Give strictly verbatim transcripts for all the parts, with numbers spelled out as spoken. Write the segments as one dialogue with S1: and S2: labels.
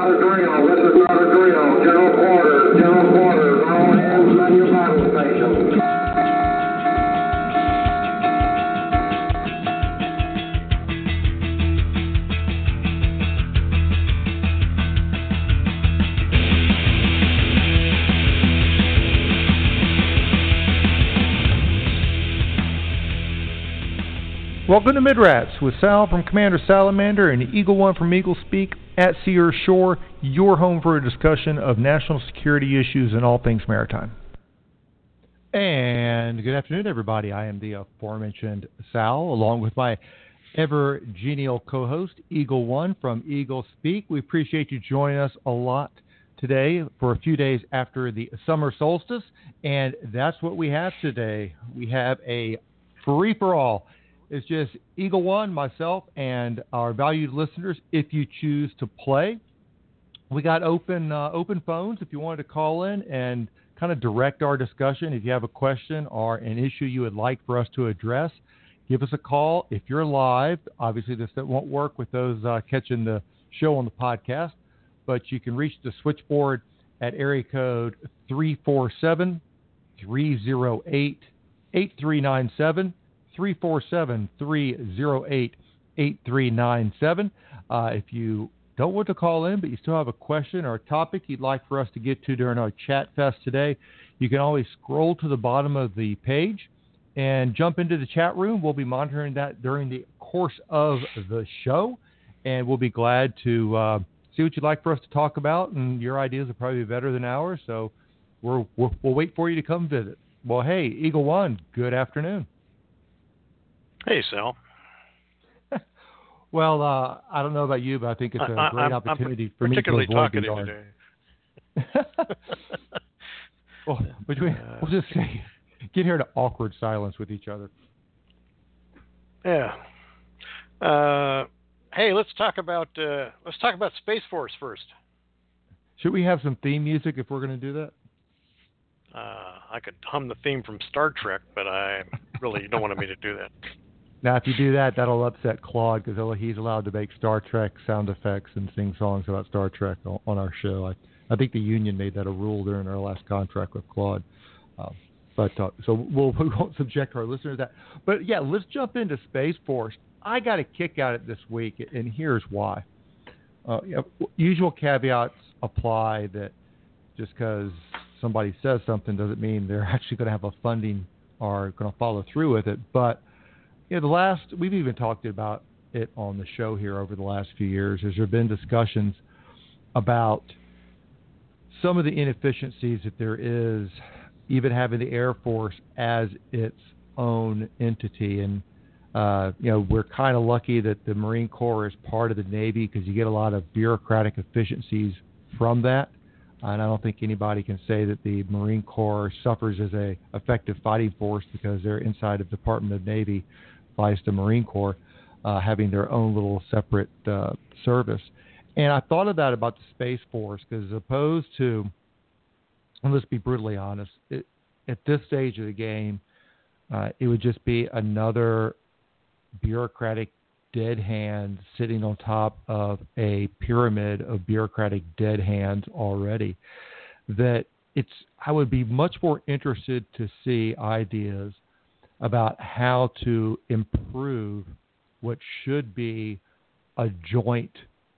S1: not a drill. This is not a drill. General quarters. General quarters. All hands on your battle station.
S2: Welcome to Midrats with Sal from Commander Salamander and Eagle One from Eagle Speak at Sea or Shore, your home for a discussion of national security issues and all things maritime. And good afternoon, everybody. I am the aforementioned Sal, along with my ever-genial co-host, Eagle One from Eagle Speak. We appreciate you joining us a lot today for a few days after the summer solstice, and that's what we have today. We have a free-for-all. It's just Eagle One, myself, and our valued listeners, if you choose to play. We got open uh, open phones if you wanted to call in and kind of direct our discussion. If you have a question or an issue you would like for us to address, give us a call. If you're live, obviously this won't work with those uh, catching the show on the podcast, but you can reach the switchboard at area code three four seven, three oh eight, eight three nine seven. three four seven, three oh eight, eight three nine seven. Uh, if you don't want to call in, but you still have a question or a topic you'd like for us to get to during our chat fest today, you can always scroll to the bottom of the page and jump into the chat room. We'll be monitoring that during the course of the show, and we'll be glad to uh, see what you'd like for us to talk about, and your ideas will probably be better than ours, so we're, we're, we'll wait for you to come visit. Well, hey, Eagle One, good afternoon.
S3: Hey, Sal.
S2: Well, uh, I don't know about you, but I think it's a
S3: I,
S2: great
S3: I'm,
S2: opportunity
S3: I'm
S2: for me to
S3: particularly
S2: avoid
S3: talkative
S2: today. well,
S3: uh,
S2: between, we'll just say, get here to awkward silence with each other.
S3: Yeah. Uh, hey, let's talk about uh, let's talk about Space Force first.
S2: Should we have some theme music if we're going to do that?
S3: Uh, I could hum the theme from Star Trek, but I really don't want me to do that.
S2: Now, if you do that, that'll upset Claude because he's allowed to make Star Trek sound effects and sing songs about Star Trek on, on our show. I, I think the union made that a rule during our last contract with Claude. Um, but uh, so we'll, we won't subject our listeners to that. But yeah, let's jump into Space Force. I got a kick out of it this week, and here's why. Uh, you know, usual caveats apply that just because somebody says something doesn't mean they're actually going to have a funding or going to follow through with it. But you know, the last, we've even talked about it on the show here over the last few years. There's there been discussions about some of the inefficiencies that there is even having the Air Force as its own entity. And, uh, you know, we're kind of lucky that the Marine Corps is part of the Navy because you get a lot of bureaucratic efficiencies from that. And I don't think anybody can say that the Marine Corps suffers as a effective fighting force because they're inside of the Department of Navy, vice the Marine Corps, uh, having their own little separate uh, service. And I thought of that about the Space Force because as opposed to, and let's be brutally honest, it, at this stage of the game, uh, it would just be another bureaucratic dead hand sitting on top of a pyramid of bureaucratic dead hands already. That it's, I would be much more interested to see ideas about how to improve what should be a joint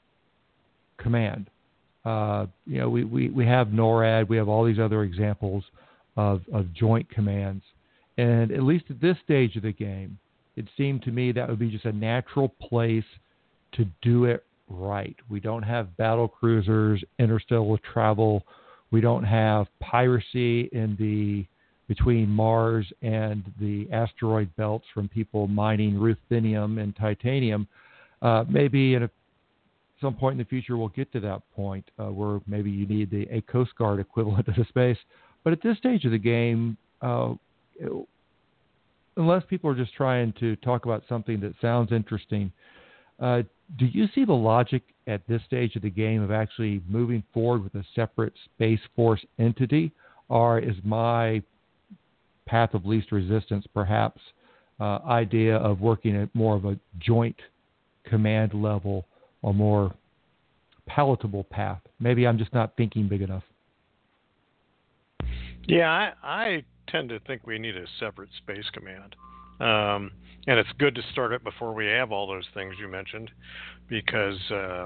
S2: command. Uh, you know, we, we, we have NORAD, we have all these other examples of, of joint commands. And at least at this stage of the game, it seemed to me that would be just a natural place to do it right. We don't have battle cruisers, interstellar travel. We don't have piracy in the between Mars and the asteroid belts from people mining ruthenium and titanium. Uh, maybe at a, some point in the future we'll get to that point uh, where maybe you need the, a Coast Guard equivalent of the space. But at this stage of the game, uh, it, unless people are just trying to talk about something that sounds interesting, uh, do you see the logic at this stage of the game of actually moving forward with a separate Space Force entity? Or is my path of least resistance perhaps uh, idea of working at more of a joint command level or more palatable path. Maybe I'm just not thinking big enough.
S3: Yeah, I, I tend to think we need a separate space command. Um, and it's good to start it before we have all those things you mentioned, because, uh,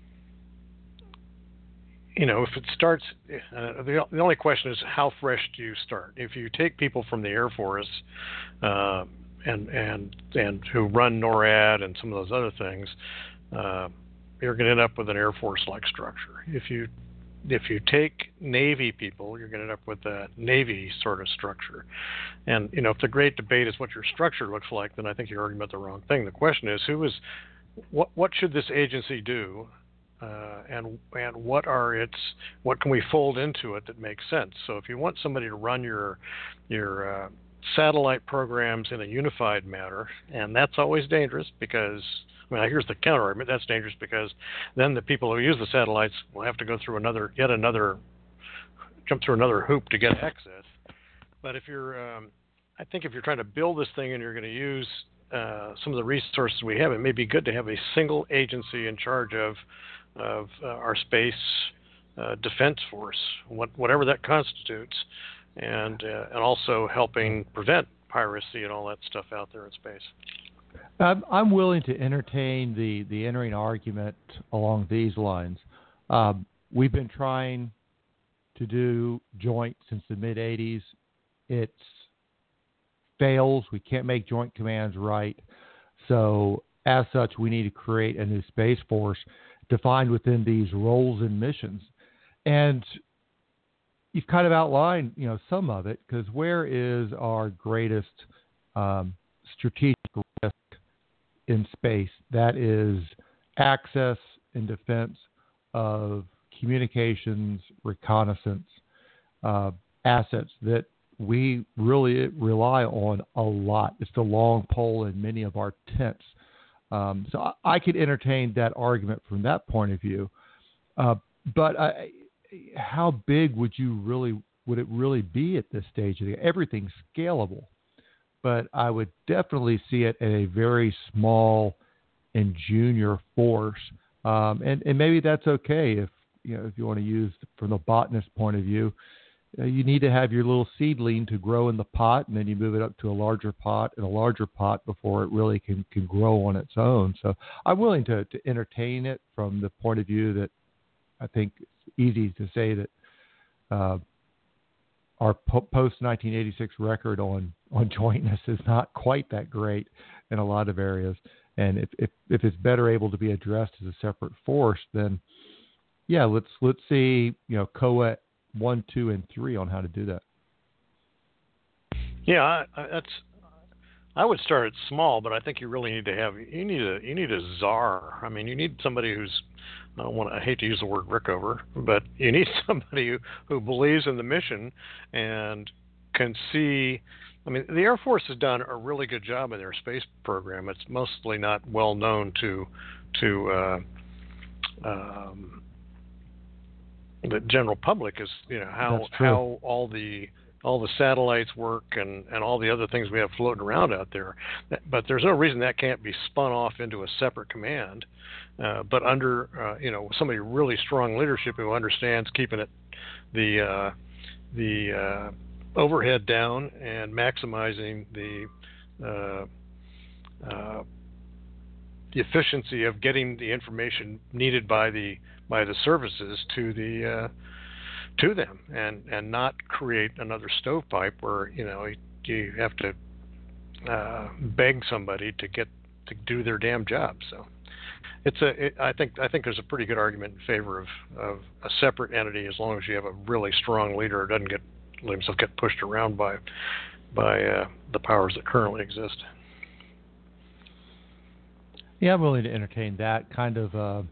S3: you know, if it starts, uh, the, the only question is how fresh do you start? If you take people from the Air Force uh, and and and who run NORAD and some of those other things, uh, you're going to end up with an Air Force-like structure. If you If you take Navy people, you're going to end up with a Navy sort of structure. And, you know, if the great debate is what your structure looks like, then I think you're arguing about the wrong thing. The question is, who is, what, what should this agency do? Uh, and and what are its, what can we fold into it that makes sense? So if you want somebody to run your, your uh, satellite programs in a unified manner, and that's always dangerous because, I mean, here's the counter argument. That's dangerous because then the people who use the satellites will have to go through another, yet another, jump through another hoop to get access. But if you're, um, I think if you're trying to build this thing and you're going to use uh, some of the resources we have, it may be good to have a single agency in charge of of uh, our space uh, defense force, what, whatever that constitutes, and uh, and also helping prevent piracy and all that stuff out there in space.
S2: I'm, I'm willing to entertain the, the entering argument along these lines. Um, we've been trying to do joint since the mid eighties. It fails. We can't make joint commands right. So as such, we need to create a new Space Force defined within these roles and missions. And you've kind of outlined, you know, some of it, because where is our greatest um, strategic risk in space? That is access and defense of communications, reconnaissance, uh, assets that we really rely on a lot. It's the long pole in many of our tents. Um, so I, I could entertain that argument from that point of view. Uh, but I, how big would you really, would it really be at this stage? Everything's scalable, but I would definitely see it at a very small and junior force. Um, and, and maybe that's okay if, you know, if you want to use from the botanist point of view. Uh, you need to have your little seedling to grow in the pot, and then you move it up to a larger pot and a larger pot before it really can, can grow on its own. So I'm willing to, to entertain it from the point of view that I think it's easy to say that uh, our po- post nineteen eighty-six record on, on jointness is not quite that great in a lot of areas. And if, if, if it's better able to be addressed as a separate force, then yeah, let's let's see, you know, C O E one, two, and three on how to do that.
S3: Yeah, I, I, that's. I would start it small, but I think you really need to have you need a you need a czar. I mean, you need somebody who's I don't want I hate to use the word Rickover, but you need somebody who, who believes in the mission and can see. I mean, the Air Force has done a really good job in their space program. It's mostly not well known to to uh, um, the general public, is you know how how all the all the satellites work and, and all the other things we have floating around out there. But there's no reason that can't be spun off into a separate command, uh, but under uh, you know somebody really strong leadership who understands keeping it the uh, the uh, overhead down and maximizing the uh, uh, the efficiency of getting the information needed by the by the services to the uh, to them, and, and not create another stovepipe where you know you have to uh, beg somebody to get to do their damn job. So it's a it, I think I think there's a pretty good argument in favor of, of a separate entity as long as you have a really strong leader who doesn't get let himself get pushed around by by uh, the powers that currently exist.
S2: Yeah, I'm willing to entertain that kind of uh,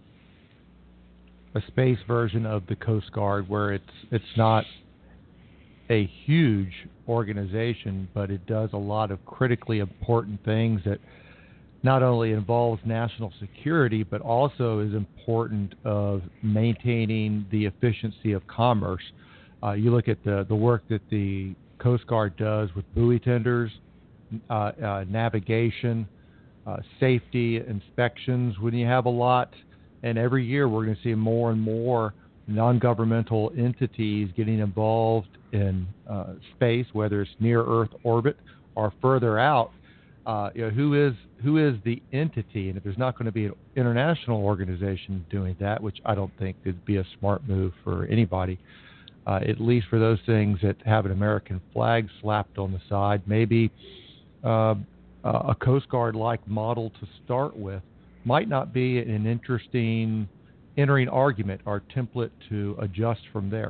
S2: a space version of the Coast Guard, where it's it's not a huge organization, but it does a lot of critically important things that not only involves national security, but also is important of maintaining the efficiency of commerce. Uh, you look at the, the work that the Coast Guard does with buoy tenders, uh, uh, navigation, uh, safety, inspections. When you have a lot and every year we're going to see more and more non-governmental entities getting involved in uh, space, whether it's near Earth orbit or further out. Uh, you know, who is who is the entity? And if there's not going to be an international organization doing that, which I don't think would be a smart move for anybody, uh, at least for those things that have an American flag slapped on the side, maybe uh, a Coast Guard-like model to start with might not be an interesting entering argument or template to adjust from there.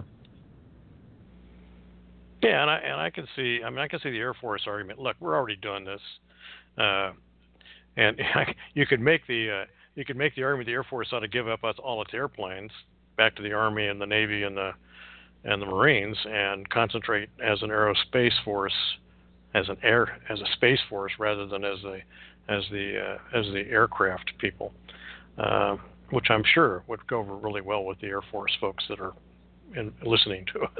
S3: Yeah, and I and I can see. I mean, I can see the Air Force argument. Look, we're already doing this, uh, and you could make the uh, you could make the argument the Air Force ought to give up us all its airplanes back to the Army and the Navy and the and the Marines and concentrate as an aerospace force, as an air as a space force rather than as the as the uh, as the aircraft people, uh, which I'm sure would go over really well with the Air Force folks that are in, listening to us.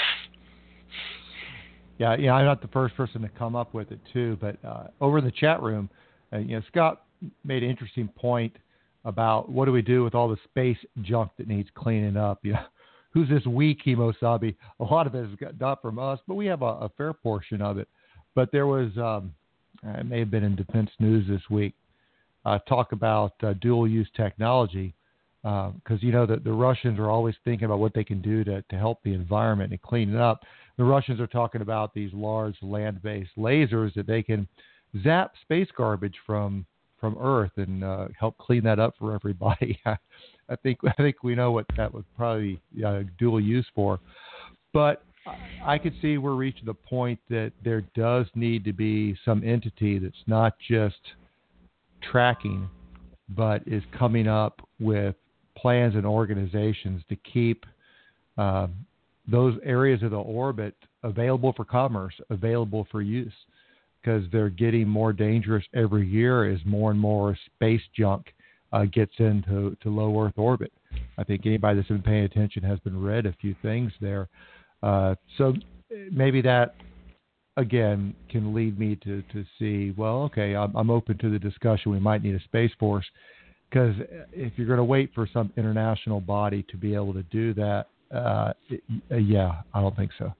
S2: Yeah, yeah, I'm not the first person to come up with it too, but uh, over in the chat room, uh, you know, Scott made an interesting point about what do we do with all the space junk that needs cleaning up. You know, who's this we, Kimosabe? A lot of it is not from us, but we have a, a fair portion of it. But there was, um, it may have been in Defense News this week, uh, talk about uh, dual-use technology, because uh, you know that the Russians are always thinking about what they can do to, to help the environment and clean it up. The Russians are talking about these large land-based lasers that they can zap space garbage from from Earth and uh, help clean that up for everybody. I think I think we know what that would probably uh, dual use for. But I could see we're reaching the point that there does need to be some entity that's not just tracking, but is coming up with plans and organizations to keep uh, those areas of the orbit available for commerce, available for use, because they're getting more dangerous every year as more and more space junk uh, gets into to low Earth orbit. I think anybody that's been paying attention has been read a few things there. Uh, so maybe that, again, can lead me to, to see, well, okay, I'm, I'm open to the discussion. We might need a Space Force, because if you're going to wait for some international body to be able to do that, uh, it, yeah, I don't think so.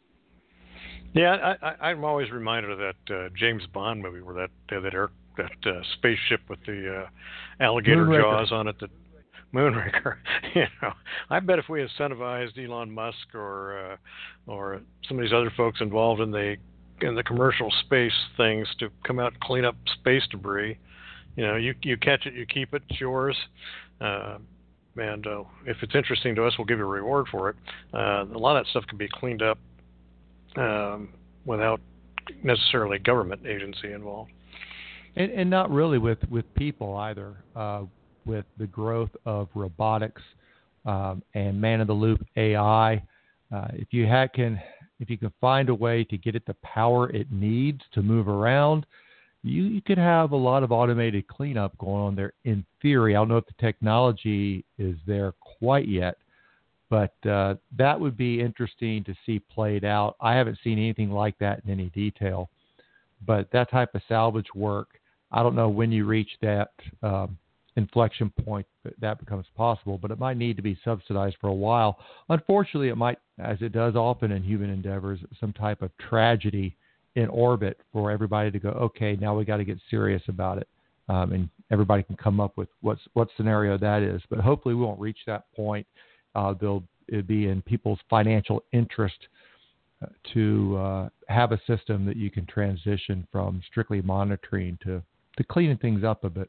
S3: Yeah, I, I, I'm always reminded of that uh, James Bond movie where that uh, that air, that uh, spaceship with the uh, alligator
S2: Moonraker.
S3: jaws on it, the Moonraker. You know, I bet if we incentivized Elon Musk or uh, or some of these other folks involved in the in the commercial space things to come out and clean up space debris, you know, you you catch it, you keep it, it's yours. Uh, and uh, if it's interesting to us, we'll give you a reward for it. Uh, a lot of that stuff can be cleaned up um, without necessarily government agency involved.
S2: And, and not really with, with people either. Uh, with the growth of robotics um, and man-in-the-loop A I, uh, if you ha- can if you can find a way to get it the power it needs to move around, you, you could have a lot of automated cleanup going on there in theory. I don't know if the technology is there quite yet, but uh, that would be interesting to see played out. I haven't seen anything like that in any detail, but that type of salvage work, I don't know when you reach that um, inflection point that, that becomes possible, but it might need to be subsidized for a while. Unfortunately, it might, as it does often in human endeavors, some type of tragedy in orbit for everybody to go, okay, now we got to get serious about it. Um, and everybody can come up with what's, what scenario that is. But hopefully we won't reach that point. Uh, they'll it'll be in people's financial interest uh, to uh, have a system that you can transition from strictly monitoring to, to cleaning things up a bit.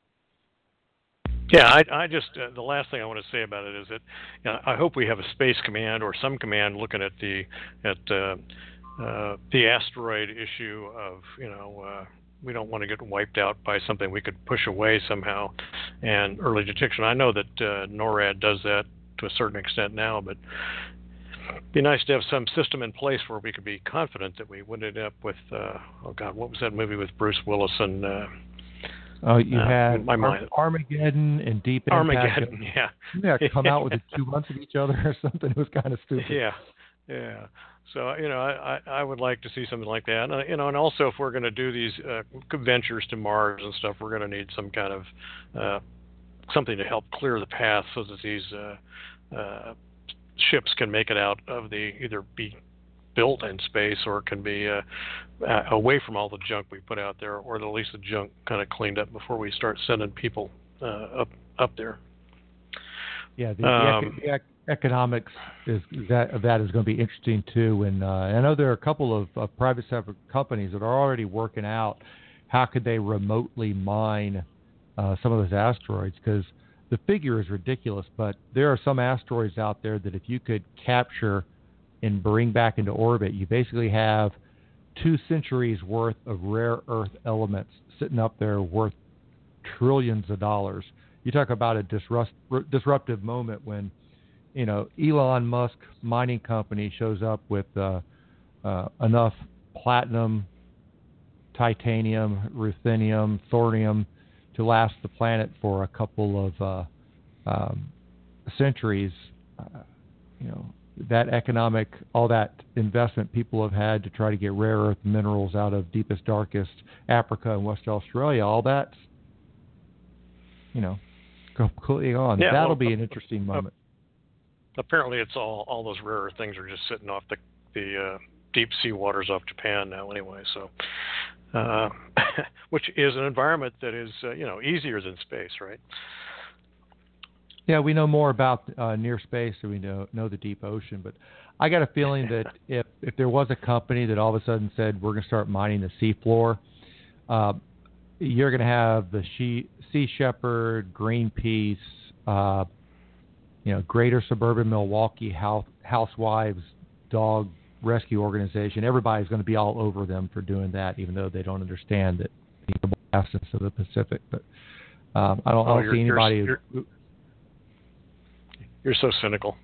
S3: Yeah, I, I just, uh, the last thing I want to say about it is that you know, I hope we have a space command or some command looking at the, at uh, uh, the asteroid issue of, you know, uh, we don't want to get wiped out by something we could push away somehow, and early detection. I know that uh, NORAD does that to a certain extent now, but it'd be nice to have some system in place where we could be confident that we wouldn't end up with, uh, oh God, what was that movie with Bruce Willis and, uh,
S2: Oh, you
S3: uh,
S2: had
S3: my
S2: Ar-
S3: mind.
S2: Armageddon and Deep Impact.
S3: Armageddon, yeah.
S2: Yeah, come out within two months of each other or something. It was kind of stupid.
S3: Yeah, yeah. So, you know, I, I, I would like to see something like that. And, you know, and also if we're going to do these uh, ventures to Mars and stuff, we're going to need some kind of uh, something to help clear the path so that these uh, uh, ships can make it out of the either be built in space or can be uh, uh, away from all the junk we put out there, or at least the junk kind of cleaned up before we start sending people uh, up up there.
S2: Yeah, the,
S3: um,
S2: the, ec- the economics is that of that is going to be interesting too. And uh, I know there are a couple of, of private sector companies that are already working out how could they remotely mine uh, some of those asteroids, because the figure is ridiculous. But there are some asteroids out there that if you could capture and bring back into orbit, you basically have two centuries worth of rare earth elements sitting up there worth trillions of dollars. You talk about a disrupt, disruptive moment when, you know, Elon Musk mining company shows up with uh, uh, enough platinum, titanium, ruthenium, thorium to last the planet for a couple of uh, um, centuries. Uh, you know, that economic, all that investment people have had to try to get rare earth minerals out of deepest, darkest Africa and West Australia, all that's, you know, completely on.
S3: Yeah,
S2: That'll
S3: well,
S2: be
S3: uh,
S2: an interesting moment.
S3: Uh, apparently, it's all all those rare earth things are just sitting off the the uh, deep sea waters off Japan now, anyway. So, uh, which is an environment that is uh, you know easier than space, right?
S2: Yeah, we know more about uh, near space than we know know the deep ocean. But I got a feeling that if if there was a company that all of a sudden said we're going to start mining the seafloor, uh, you're going to have the she, Sea Shepherd, Greenpeace, uh, you know, Greater Suburban Milwaukee House, Housewives Dog Rescue Organization. Everybody's going to be all over them for doing that, even though they don't understand that the vastness of the Pacific. But um, I don't,
S3: oh,
S2: I don't see anybody.
S3: You're, you're, you're so cynical.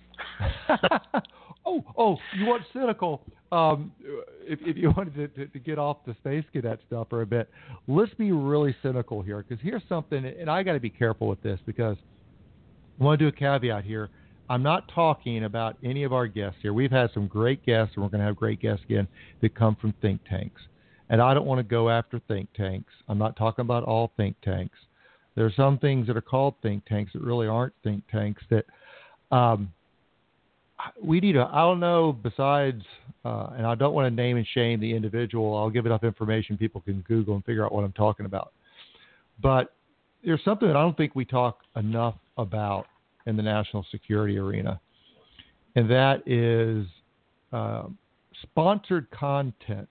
S2: oh, oh, you want cynical? Um, if, if you wanted to, to, to get off the space cadet stuff for a bit, let's be really cynical here, because here's something, and I got to be careful with this, because I want to do a caveat here. I'm not talking about any of our guests here. We've had some great guests, and we're going to have great guests again that come from think tanks. And I don't want to go after think tanks. I'm not talking about all think tanks. There are some things that are called think tanks that really aren't think tanks that um, we need a, I don't know, besides, uh, and I don't want to name and shame the individual. I'll give enough information people can Google and figure out what I'm talking about. But there's something that I don't think we talk enough about in the national security arena, and that is uh, sponsored content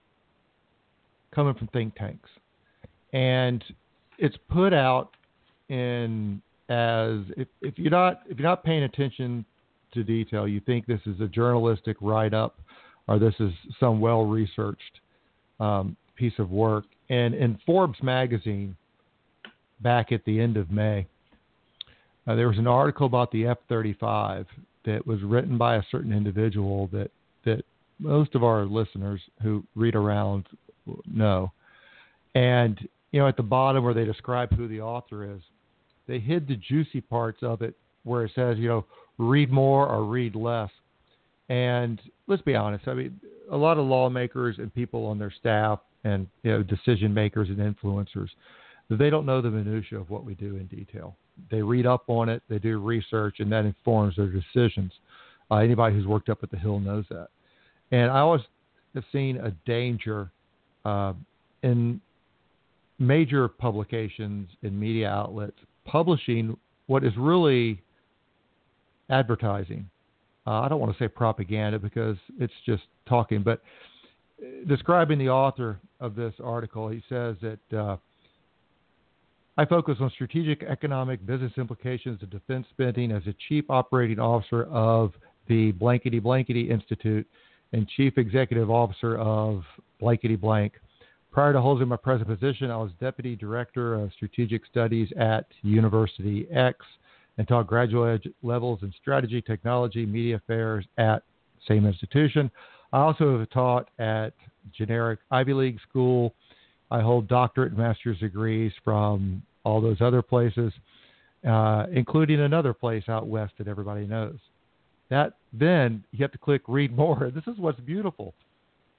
S2: coming from think tanks. And it's put out in as if, if you're not if you're not paying attention to detail, you think this is a journalistic write-up or this is some well-researched um, piece of work. And in Forbes magazine, back at the end of May, uh, there was an article about the F thirty-five that was written by a certain individual that that most of our listeners who read around know. And you know, at the bottom where they describe who the author is, they hid the juicy parts of it where it says, you know, read more or read less. And let's be honest, I mean, a lot of lawmakers and people on their staff and, you know, decision makers and influencers, they don't know the minutia of what we do in detail. They read up on it, they do research, and that informs their decisions. Uh, anybody who's worked up at the Hill knows that. And I always have seen a danger uh, in major publications and media outlets publishing what is really advertising. Uh, I don't want to say propaganda because it's just talking, but describing the author of this article, he says that uh, I focus on strategic economic business implications of defense spending as a chief operating officer of the Blankety Blankety Institute and chief executive officer of Blankety Blank. Prior to holding my present position, I was deputy director of strategic studies at University X and taught graduate levels in strategy, technology, media affairs at same institution. I also have taught at generic Ivy League school. I hold doctorate and master's degrees from all those other places, uh, including another place out west that everybody knows. That then you have to click read more. This is what's beautiful.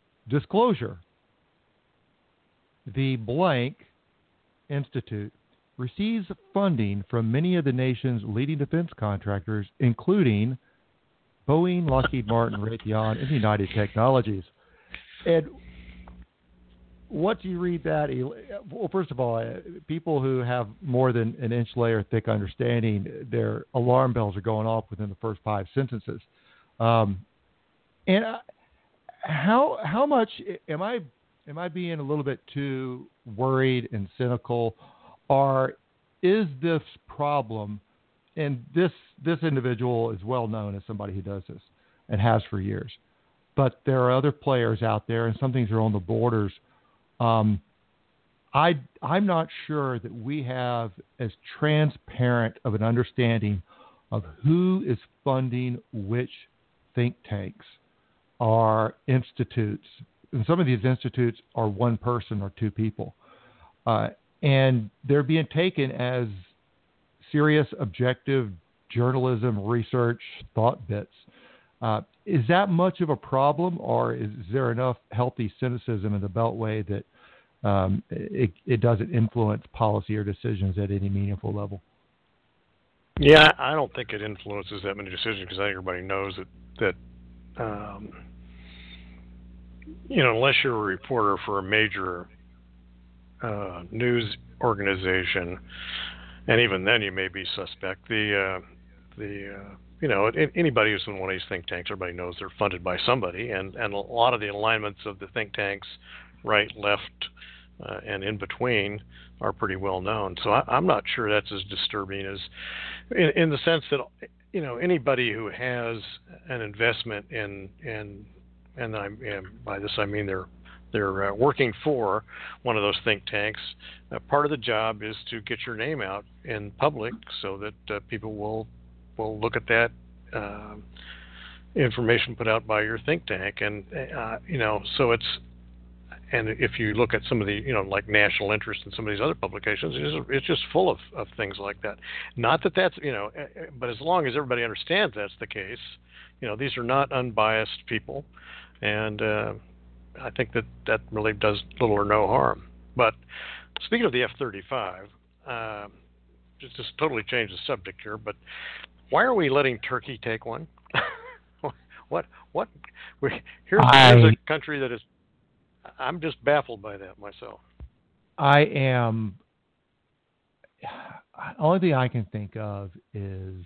S2: Disclosure. The Blank Institute receives funding from many of the nation's leading defense contractors, including Boeing, Lockheed Martin, Raytheon, and United Technologies. And once you read that, well, first of all, people who have more than an inch layer thick understanding, their alarm bells are going off within the first five sentences. Um, and I, how how much am I am I being a little bit too worried and cynical, or is this problem? And this this individual is well known as somebody who does this and has for years. But there are other players out there, and some things are on the borders. Um, I, I'm not sure that we have as transparent of an understanding of who is funding which think tanks or institutes. And some of these institutes are one person or two people. Uh, and they're being taken as serious, objective journalism, research, thought bits. Uh, is that much of a problem, or is there enough healthy cynicism in the Beltway that um, it, it doesn't influence policy or decisions at any meaningful level?
S3: Yeah, I don't think it influences that many decisions because I think everybody knows that, that um, you know, unless you're a reporter for a major uh, news organization, and even then you may be suspect. The, uh, the uh, you know, anybody who's in one of these think tanks, everybody knows they're funded by somebody, and, and a lot of the alignments of the think tanks, right, left, uh, and in between, are pretty well known. So I, I'm not sure that's as disturbing as, in, in the sense that, you know, anybody who has an investment in, in and, I'm, and by this I mean they're they're uh, working for one of those think tanks. Uh, part of the job is to get your name out in public so that uh, people will will look at that uh, information put out by your think tank, and uh, you know, so it's. And if you look at some of the, you know, like National Interest and some of these other publications, it's just, it's just full of, of things like that. Not that that's, you know, but as long as everybody understands that's the case, you know, these are not unbiased people, and uh, I think that that really does little or no harm. But speaking of the F thirty-five, uh, just, just totally change the subject here, but why are we letting Turkey take one? what, what, we, here's,
S2: I...
S3: here's a country that is, I'm just baffled by that myself.
S2: I am. The only thing I can think of is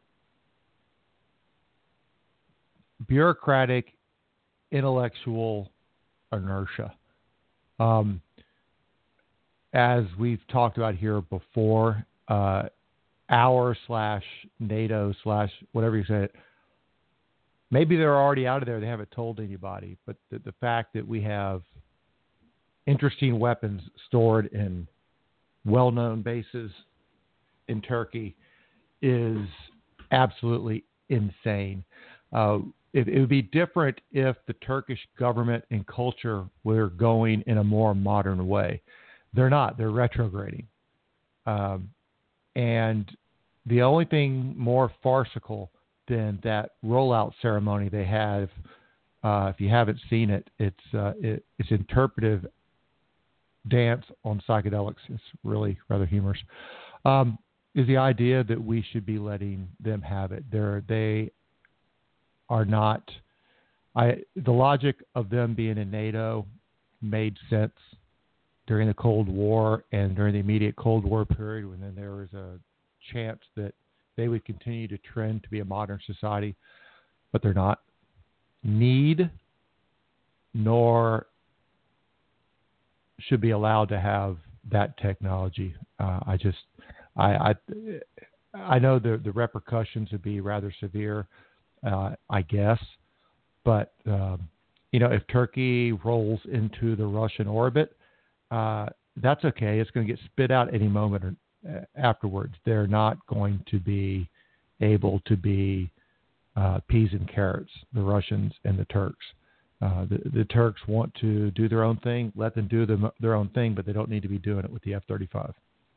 S2: bureaucratic, intellectual inertia. Um, as we've talked about here before, uh, our slash NATO slash whatever you say it. Maybe they're already out of there. They haven't told anybody. But the, the fact that we have interesting weapons stored in well-known bases in Turkey is absolutely insane. Uh, it, it would be different if the Turkish government and culture were going in a more modern way. They're not. They're retrograding. Um, and the only thing more farcical than that rollout ceremony they have, uh, if you haven't seen it, it's uh, it, it's interpretive dance on psychedelics. It's really rather humorous. Um, is the idea that we should be letting them have it? They're, they are not. I the logic of them being in NATO made sense during the Cold War and during the immediate Cold War period, when then there was a chance that they would continue to trend to be a modern society, but they're not. Need nor should be allowed to have that technology. Uh, I just, I, I, I know the the repercussions would be rather severe, uh, I guess, but um, you know, if Turkey rolls into the Russian orbit, uh, that's okay. It's going to get spit out any moment or, uh, afterwards. They're not going to be able to be uh, peas and carrots, the Russians and the Turks. Uh, the, the Turks want to do their own thing. Let them do them, their own thing, but they don't need to be doing it with the F thirty-five.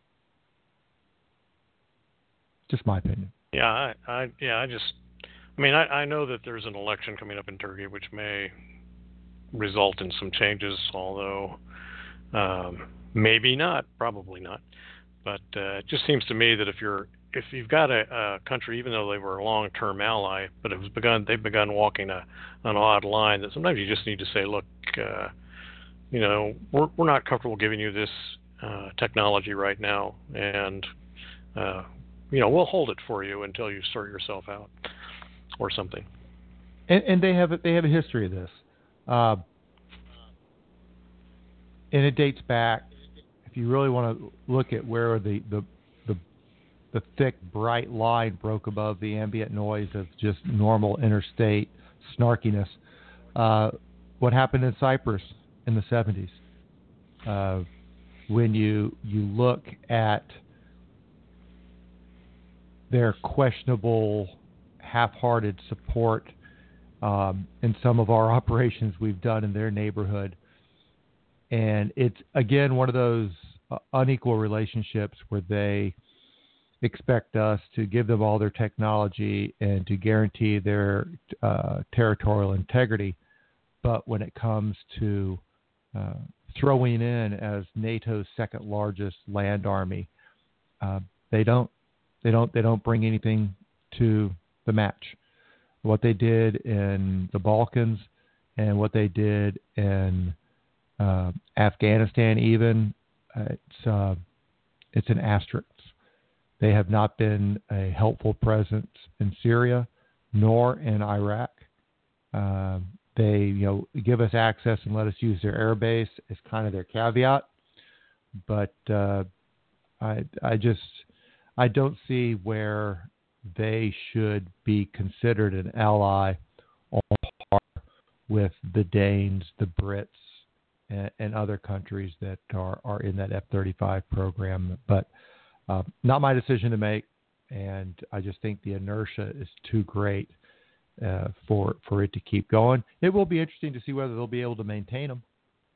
S2: Just my opinion.
S3: Yeah, I, I yeah, I just, I mean, I, I know that there's an election coming up in Turkey, which may result in some changes, although um, maybe not, probably not. But uh, it just seems to me that if you're if you've got a, a country, even though they were a long-term ally, but it was begun they've begun walking a an odd line, that sometimes you just need to say, look, uh, you know, we're we're not comfortable giving you this uh, technology right now, and uh, you know, we'll hold it for you until you sort yourself out, or something.
S2: And, and they have a, they have a history of this, uh, and it dates back. If you really want to look at where the, the the the thick, bright line broke above the ambient noise of just normal interstate snarkiness, uh, what happened in Cyprus in the seventies? Uh, when you you look at their questionable, half-hearted support um, in some of our operations we've done in their neighborhood. And it's, again, one of those uh, unequal relationships where they expect us to give them all their technology and to guarantee their uh, territorial integrity. But when it comes to uh, throwing in as NATO's second largest land army, uh, they don't they don't they don't bring anything to the match. What they did in the Balkans and what they did in uh, Afghanistan, even uh, it's uh, it's an asterisk. They have not been a helpful presence in Syria nor in Iraq. Uh, they you know give us access and let us use their air base is kind of their caveat, but uh, I I just I don't see where they should be considered an ally on par with the Danes, the Brits, and, and other countries that are, are in that F thirty-five program. But uh, not my decision to make, and I just think the inertia is too great uh, for for it to keep going. It will be interesting to see whether they'll be able to maintain them.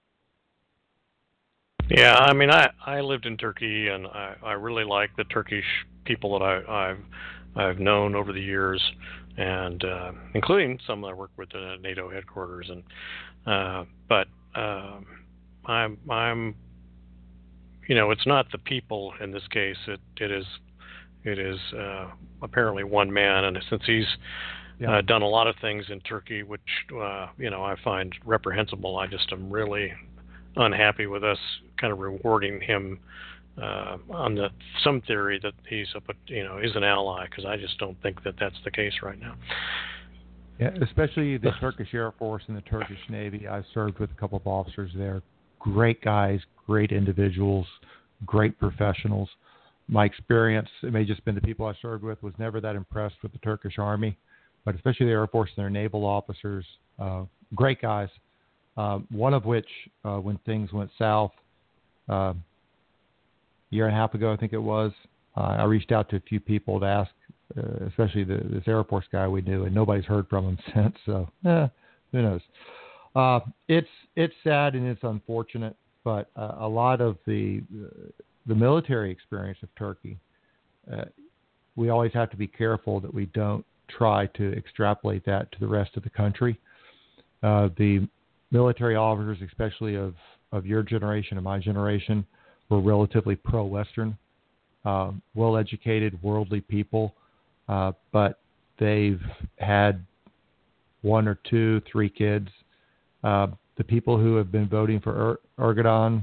S3: Yeah, I mean, I, I lived in Turkey, and I, I really like the Turkish people that I, I've I've known over the years, and uh, including some that I work with at NATO headquarters. And uh, but um, I'm I'm you know, it's not the people in this case. It it is it is uh, apparently one man, and since he's yeah. uh, done a lot of things in Turkey, which uh, you know I find reprehensible, I just am really unhappy with us kind of rewarding him uh, on the some theory that he's a you know is an ally, because I just don't think that that's the case right now.
S2: Yeah, especially the Turkish Air Force and the Turkish Navy. I served with a couple of officers there. Great guys, great individuals, great professionals. My experience, it may have just been the people I served with, was never that impressed with the Turkish Army, but especially the Air Force and their naval officers, uh, great guys. Uh, one of which, uh, when things went south, uh, a year and a half ago, I think it was, uh, I reached out to a few people to ask, uh, especially the, this Air Force guy we knew, and nobody's heard from him since. So, eh, who knows? Uh, it's it's sad and it's unfortunate, but uh, a lot of the the military experience of Turkey, uh, we always have to be careful that we don't try to extrapolate that to the rest of the country. Uh, the military officers, especially of, of your generation and my generation, were relatively pro-Western, uh, well-educated, worldly people, uh, but they've had one or two, three kids. Uh, the people who have been voting for er- Erdogan,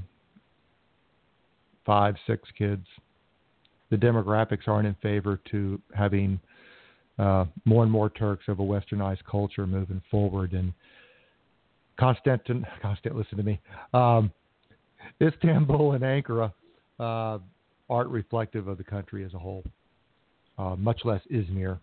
S2: five, six kids. The demographics aren't in favor to having uh, more and more Turks of a westernized culture moving forward. And Constantin, Constant, listen to me. Um, Istanbul and Ankara uh, aren't reflective of the country as a whole, uh, much less Izmir.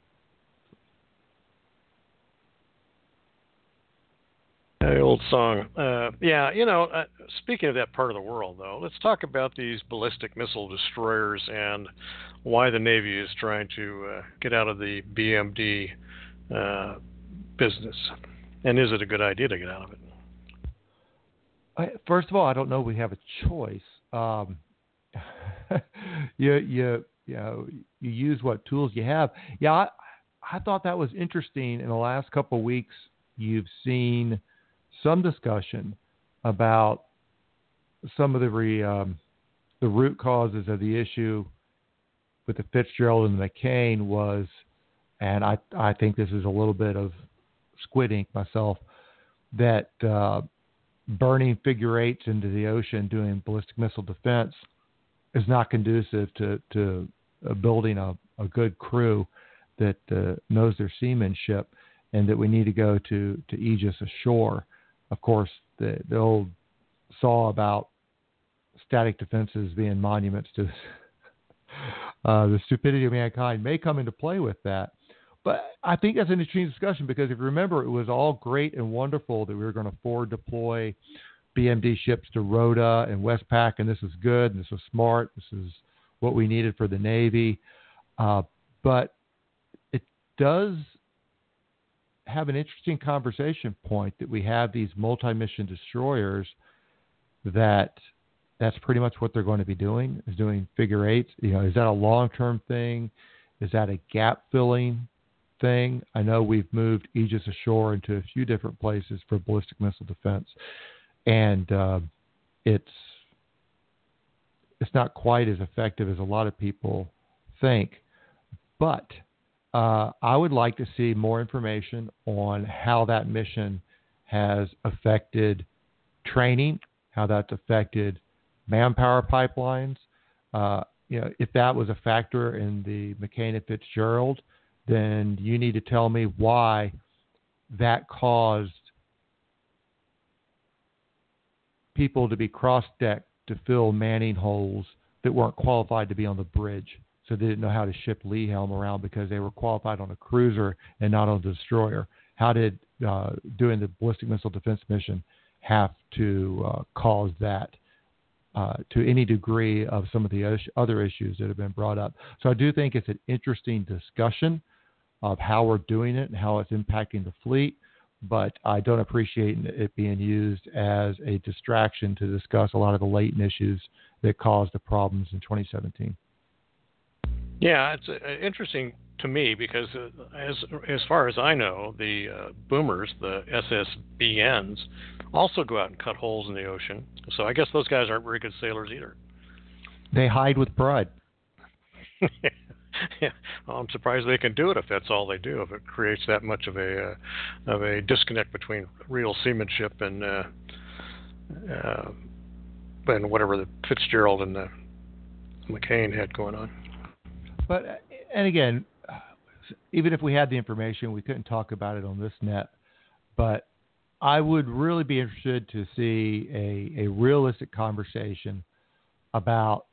S3: The old song. Uh, yeah, you know, uh, speaking of that part of the world, though, let's talk about these ballistic missile destroyers and why the Navy is trying to uh, get out of the B M D uh, business. And is it a good idea to get out of it?
S2: I, first of all, I don't know we have a choice. Um, you, you, you know, you use what tools you have. Yeah, I, I thought that was interesting. In the last couple of weeks, you've seen some discussion about some of the re, um, the root causes of the issue with the Fitzgerald and the McCain was, and I, I think this is a little bit of squid ink myself, that uh, burning figure eights into the ocean doing ballistic missile defense is not conducive to, to uh, building a, a good crew that uh, knows their seamanship, and that we need to go to, to Aegis ashore. Of course, the, the old saw about static defenses being monuments to uh, the stupidity of mankind may come into play with that. But I think that's an interesting discussion, because if you remember, it was all great and wonderful that we were going to forward deploy B M D ships to Rota and Westpac, and this is good, and this was smart, this is what we needed for the Navy. Uh, but it does have an interesting conversation point that we have these multi-mission destroyers that that's pretty much what they're going to be doing, is doing figure eights. You know, is that a long-term thing? Is that a gap-filling thing? I know we've moved Aegis ashore into a few different places for ballistic missile defense, and uh, it's it's not quite as effective as a lot of people think. But uh, I would like to see more information on how that mission has affected training, how that's affected manpower pipelines. Uh, you know, if that was a factor in the McCain and Fitzgerald, then you need to tell me why that caused people to be cross-decked to fill manning holes that weren't qualified to be on the bridge. So they didn't know how to ship Lee helm around because they were qualified on a cruiser and not on a destroyer. How did uh, doing the ballistic missile defense mission have to uh, cause that uh, to any degree of some of the other issues that have been brought up? So I do think it's an interesting discussion of how we're doing it and how it's impacting the fleet, but I don't appreciate it being used as a distraction to discuss a lot of the latent issues that caused the problems in twenty seventeen.
S3: Yeah, it's uh, interesting to me because uh, as as far as I know, the uh, boomers, the S S B Ns, also go out and cut holes in the ocean. So I guess those guys aren't very good sailors either.
S2: They hide with pride.
S3: Yeah, well, I'm surprised they can do it if that's all they do. If it creates that much of a uh, of a disconnect between real seamanship and uh, uh, and whatever the Fitzgerald and the McCain had going on.
S2: But and again, even if we had the information, we couldn't talk about it on this net. But I would really be interested to see a, a realistic conversation about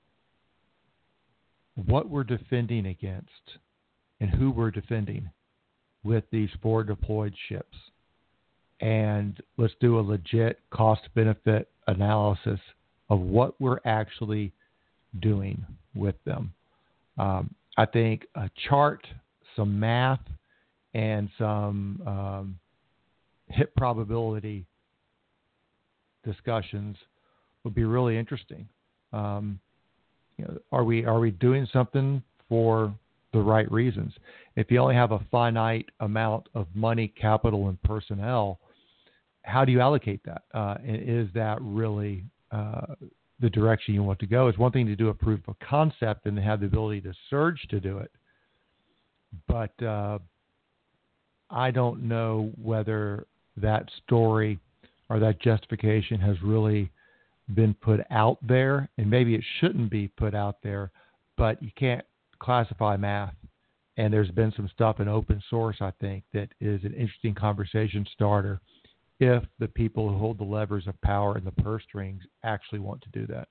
S2: what we're defending against and who we're defending with these forward deployed ships. And let's do a legit cost-benefit analysis of what we're actually doing with them. Um, I think a chart, some math, and some um, hit probability discussions would be really interesting. Um, you know, are we are we doing something for the right reasons? If you only have a finite amount of money, capital, and personnel, how do you allocate that? Uh, and is that really uh, the direction you want to go? It's one thing to do a proof of concept and to have the ability to surge to do it. But uh, I don't know whether that story or that justification has really been put out there, and maybe it shouldn't be put out there, but you can't classify math. And there's been some stuff in open source, I think, that is an interesting conversation starter if the people who hold the levers of power and the purse strings actually want to do that.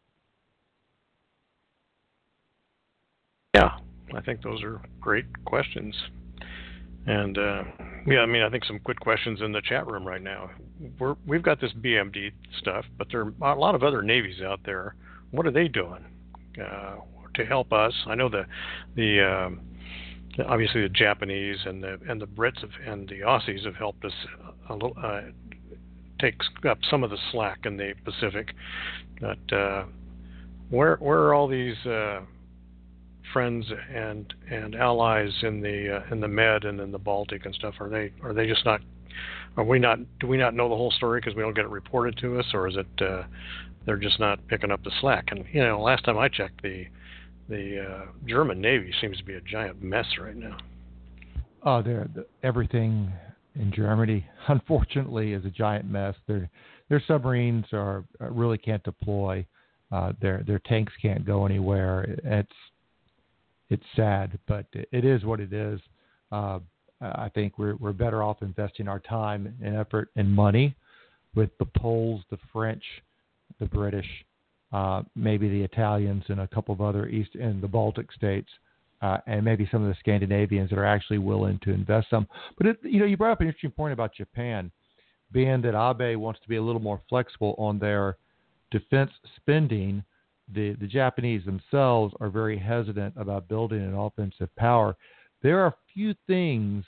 S3: Yeah, I think those are great questions. And, uh, yeah, I mean, I think some good questions in the chat room right now. We're, we've got this B M D stuff, but there are a lot of other navies out there. What are they doing uh, to help us? I know the, the um, obviously the Japanese and the and the Brits have, and the Aussies have helped us a little, uh, take up some of the slack in the Pacific. But uh, where where are all these uh, friends and and allies in the uh, in the Med and in the Baltic and stuff? Are they are they just not? Are we not? Do we not know the whole story because we don't get it reported to us, or is it? Uh, they're just not picking up the slack. And you know, last time I checked, the the uh, German Navy seems to be a giant mess right now.
S2: Oh, they're, the, everything in Germany, unfortunately, is a giant mess. Their their submarines are really can't deploy. Uh, their their tanks can't go anywhere. It's it's sad, but it is what it is. Uh, I think we're we're better off investing our time and effort and money with the Poles, the French, the British, uh, maybe the Italians, and a couple of other East and the Baltic states. Uh, and maybe some of the Scandinavians that are actually willing to invest some. But, it, you know, you brought up an interesting point about Japan, being that Abe wants to be a little more flexible on their defense spending. The, the Japanese themselves are very hesitant about building an offensive power. There are few things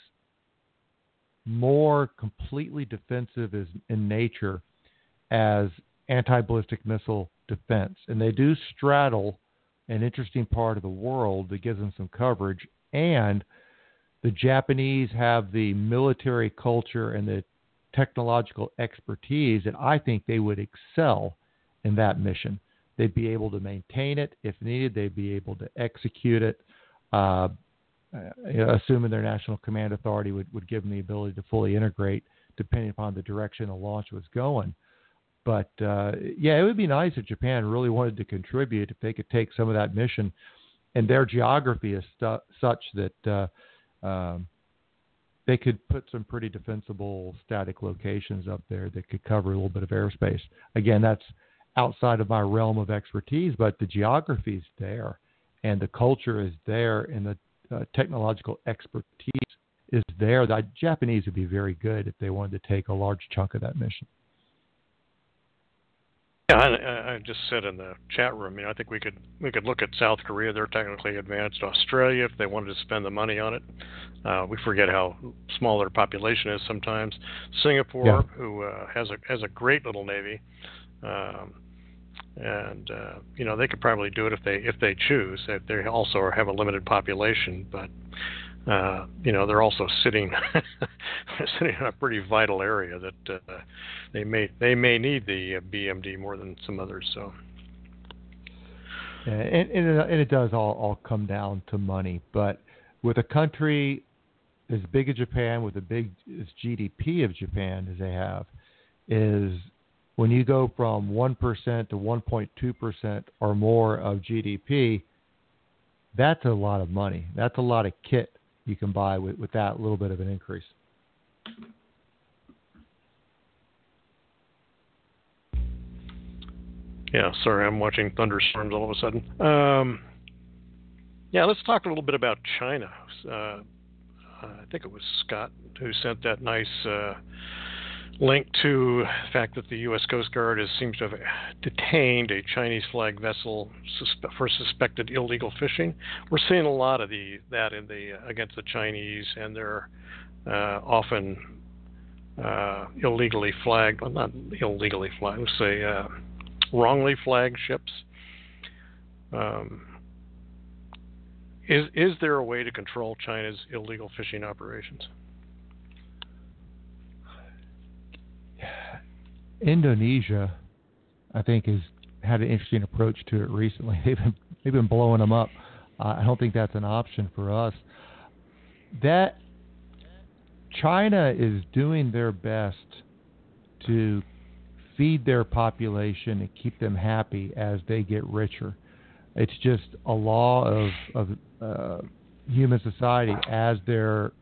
S2: more completely defensive as, in nature as anti-ballistic missile defense. And they do straddle an interesting part of the world that gives them some coverage, and the Japanese have the military culture and the technological expertise that I think they would excel in that mission. They'd be able to maintain it if needed. They'd be able to execute it, uh, assuming their National Command Authority would, would give them the ability to fully integrate depending upon the direction the launch was going. But, uh, yeah, it would be nice if Japan really wanted to contribute, if they could take some of that mission. And their geography is stu- such that uh, um, they could put some pretty defensible static locations up there that could cover a little bit of airspace. Again, that's outside of my realm of expertise, but the geography is there, and the culture is there, and the uh, technological expertise is there. The Japanese would be very good if they wanted to take a large chunk of that mission.
S3: Yeah, I, I just said in the chat room, you know, I think we could we could look at South Korea. They're technically advanced. Australia, if they wanted to spend the money on it. Uh, we forget how small their population is sometimes. Singapore,
S2: yeah.
S3: who uh, has a has a great little navy, um, and uh, you know, they could probably do it if they if they choose. If they also have a limited population, but uh, you know, they're also sitting sitting in a pretty vital area that uh, they may they may need the uh, B M D more than some others. So,
S2: yeah, and, and, it, and it does all, all come down to money. But with a country as big as Japan, with a big as G D P of Japan as they have, is when you go from one percent to one point two percent or more of G D P, that's a lot of money. That's a lot of kit you can buy with, with that little bit of an increase.
S3: Yeah, sorry, I'm watching thunderstorms all of a sudden. Um, yeah, let's talk a little bit about China. Uh, I think it was Scott who sent that nice uh, link to the fact that the U S Coast Guard is, seems to have detained a Chinese flag vessel suspe- for suspected illegal fishing. We're seeing a lot of the that in the uh, against the Chinese, and they're uh, often uh, illegally flagged. Well, not illegally flagged. Let's say uh, wrongly flagged ships. Um, is is there a way to control China's illegal fishing operations?
S2: Indonesia, I think, has had an interesting approach to it recently. They've been, they've been blowing them up. Uh, I don't think that's an option for us. That China is doing their best to feed their population and keep them happy as they get richer. It's just a law of, of uh, human society. As their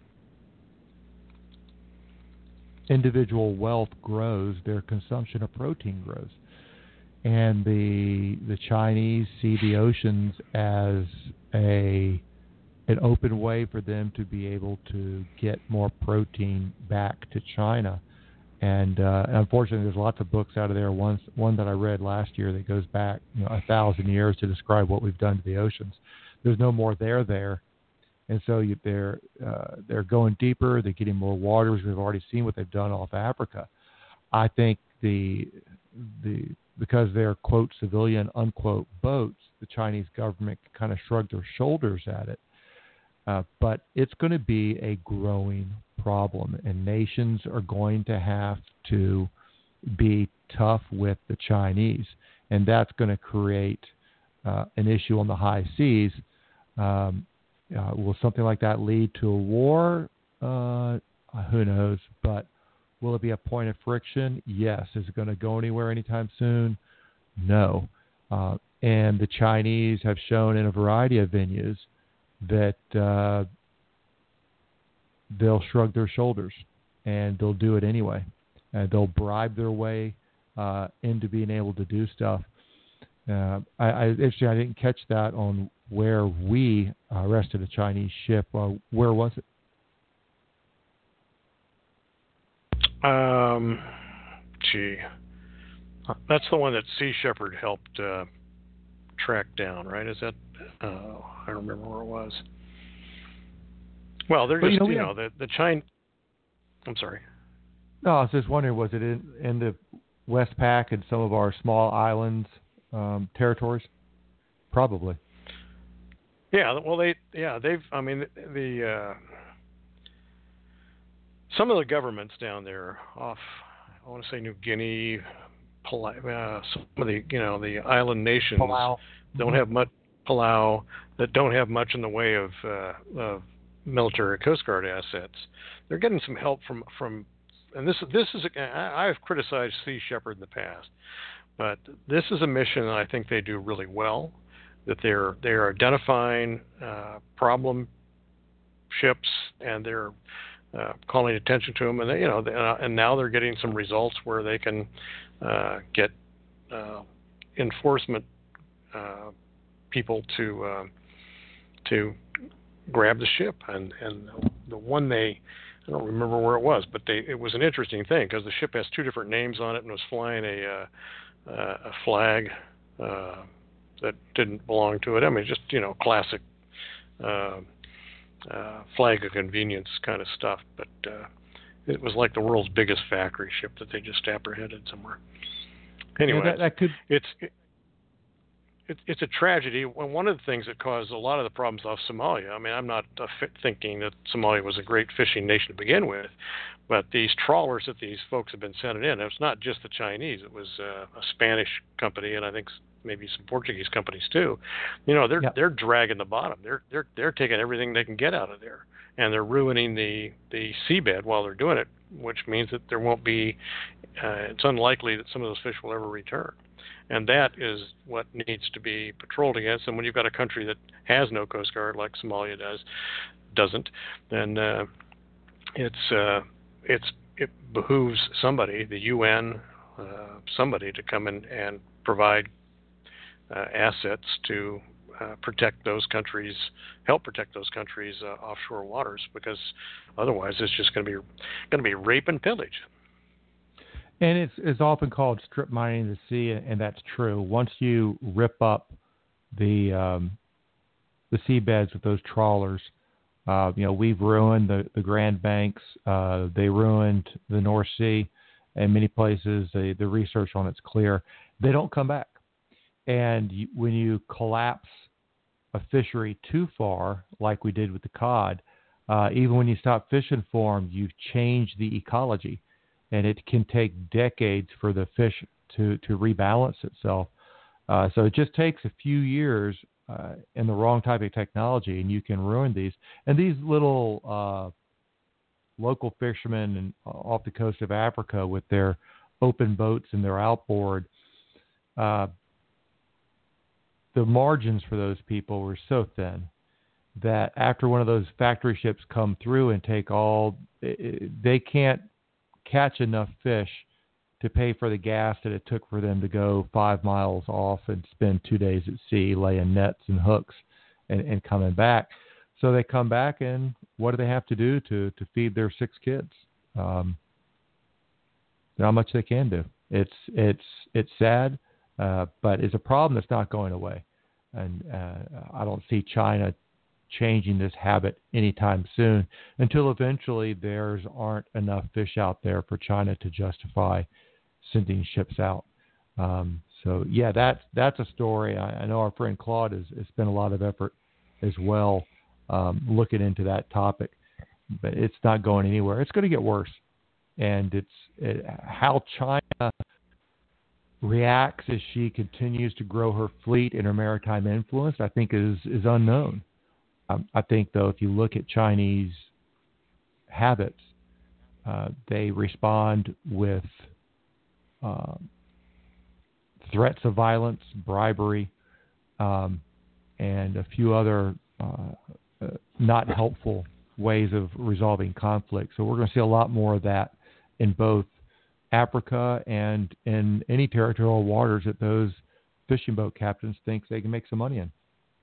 S2: individual wealth grows, their consumption of protein grows. And the the Chinese see the oceans as a an open way for them to be able to get more protein back to China. And uh, unfortunately, there's lots of books out of there. One one that I read last year that goes back, you know, a thousand years to describe what we've done to the oceans. There's no more there there. And so you, they're uh, they're going deeper. They're getting more waters. We've already seen what they've done off Africa. I think the the because they're quote civilian unquote boats, the Chinese government kind of shrugged their shoulders at it. Uh, but it's going to be a growing problem, and nations are going to have to be tough with the Chinese. and that's going to create uh, an issue on the high seas. Um, uh, will something like that lead to a war? Uh, who knows? But will it be a point of friction? Yes. Is it going to go anywhere anytime soon? No. Uh, and the Chinese have shown in a variety of venues that uh, they'll shrug their shoulders and they'll do it anyway. And they'll bribe their way uh, into being able to do stuff. Uh, I, I actually I didn't catch that on where we arrested a Chinese ship. Uh, where was it?
S3: Um, gee, that's the one that Sea Shepherd helped uh, track down, right? Is that? Uh, I don't remember where it was. Well, they're
S2: But,
S3: just
S2: you know,
S3: you
S2: we
S3: know the the China. I'm sorry.
S2: No, I was just wondering, was it in, in the Westpac and some of our small islands um, territories? Probably.
S3: Yeah, well, they, yeah, they've, I mean, the, the uh, some of the governments down there off, I want to say New Guinea, Palau, uh, some of the, you know, the island nations
S2: Palau.
S3: don't have much, Palau, that don't have much in the way of, uh, of military Coast Guard assets. They're getting some help from, from, and this, this is, I, I've criticized Sea Shepherd in the past, but this is a mission that I think they do really well. That they're they're identifying uh, problem ships and they're uh, calling attention to them, and they, you know, they, uh, and now they're getting some results where they can uh, get uh, enforcement uh, people to uh, to grab the ship, and and the one they, I don't remember where it was, but they it was an interesting thing because the ship has two different names on it and was flying a uh, a flag. Uh, that didn't belong to it. I mean, just, you know, classic uh, uh, flag of convenience kind of stuff. But uh, it was like the world's biggest factory ship that they just apprehended somewhere. Anyway,
S2: yeah, that, that could...
S3: it's it, it, it's a tragedy. One of the things that caused a lot of the problems off Somalia, I mean, I'm not uh, thinking that Somalia was a great fishing nation to begin with, but these trawlers that these folks have been sending in, it's not just the Chinese. It was uh, a Spanish company, and I think maybe some Portuguese companies too. You know, they're
S2: yeah.
S3: they're dragging the bottom. They're they're they're taking everything they can get out of there, and they're ruining the the seabed while they're doing it, which means that there won't be. Uh, it's unlikely that some of those fish will ever return, and that is what needs to be patrolled against. And when you've got a country that has no Coast Guard like Somalia does, doesn't, then uh, it's uh, it's it behooves somebody, the U N, uh, somebody, to come in and provide Uh, assets to uh, protect those countries, help protect those countries' uh, offshore waters, because otherwise it's just going to be going to be rape and pillage.
S2: And it's it's often called strip mining the sea, and that's true. Once you rip up the um, the seabeds with those trawlers, uh, you know, we've ruined the, the Grand Banks. Uh, they ruined the North Sea, and many places the the research on it's clear. They don't come back. And you, when you collapse a fishery too far, like we did with the cod, uh, even when you stop fishing for them, you've changed the ecology. And it can take decades for the fish to, to rebalance itself. Uh, so it just takes a few years uh, in the wrong type of technology, and you can ruin these. And these little uh, local fishermen and, uh, off the coast of Africa with their open boats and their outboard, uh, the margins for those people were so thin that after one of those factory ships come through and take all, they can't catch enough fish to pay for the gas that it took for them to go five miles off and spend two days at sea laying nets and hooks and, and coming back. So they come back, and what do they have to do to, to feed their six kids? Um, not much they can do. It's, it's, it's sad. Uh, but it's a problem that's not going away. And uh, I don't see China changing this habit anytime soon until eventually there's aren't enough fish out there for China to justify sending ships out. Um, so, yeah, that's, that's a story. I, I know our friend Claude has, has spent a lot of effort as well um, looking into that topic. But it's not going anywhere. It's going to get worse. And it's it, how China reacts as she continues to grow her fleet and her maritime influence, I think is, is unknown. Um, I think, though, if you look at Chinese habits, uh, they respond with uh, threats of violence, bribery, um, and a few other uh, uh, not helpful ways of resolving conflict. So we're going to see a lot more of that in both Africa and in any territorial waters that those fishing boat captains think they can make some money in.